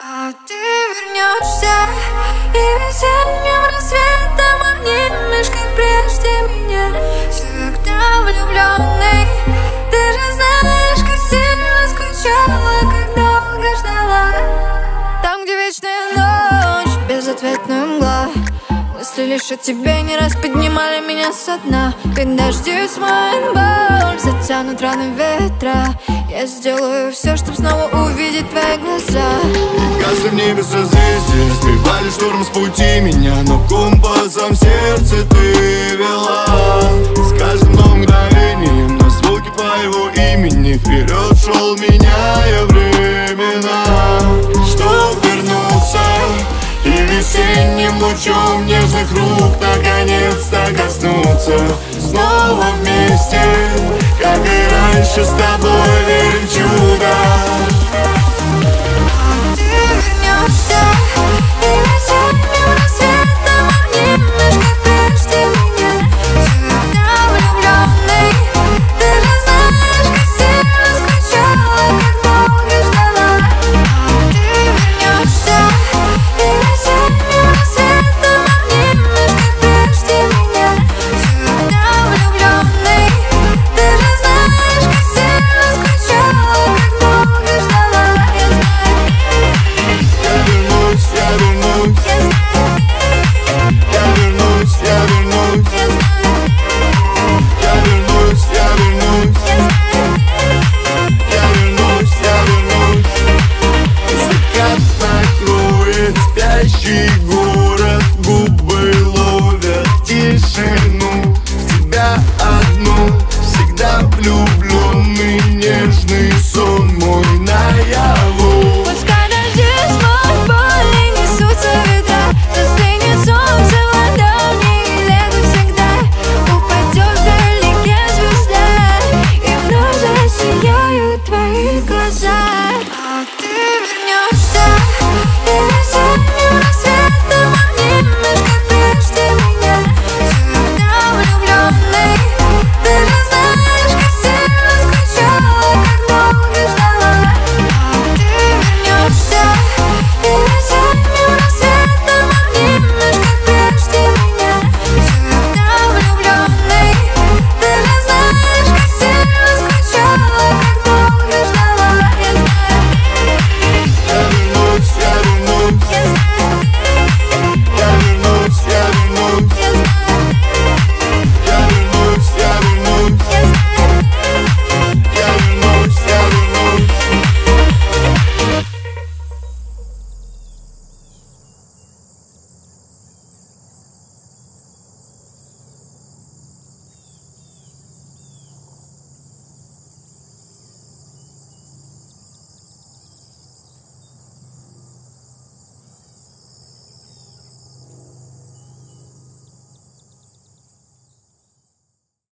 А ты вернешься, и весенним рассветом обнимешь, как прежде меня. Всегда влюбленный, ты же знаешь, как сильно скучала, как долго ждала. Там, где вечная ночь, безответная мгла, мысли лишь о тебе не раз поднимали меня со дна. Как дожди смоет боль, затянут раны ветра. Я сделаю все, чтобы снова увидеть твои глаза. Гасли в небе созвездия, сбивали шторм с пути меня, но компасом сердце ты вела. С каждым новым мгновением на звуки твоего имени вперед шел, меняя времена. Чтоб вернуться и весенним лучом нежных рук наконец-то коснуться. Снова вместе, как и раньше с тобой.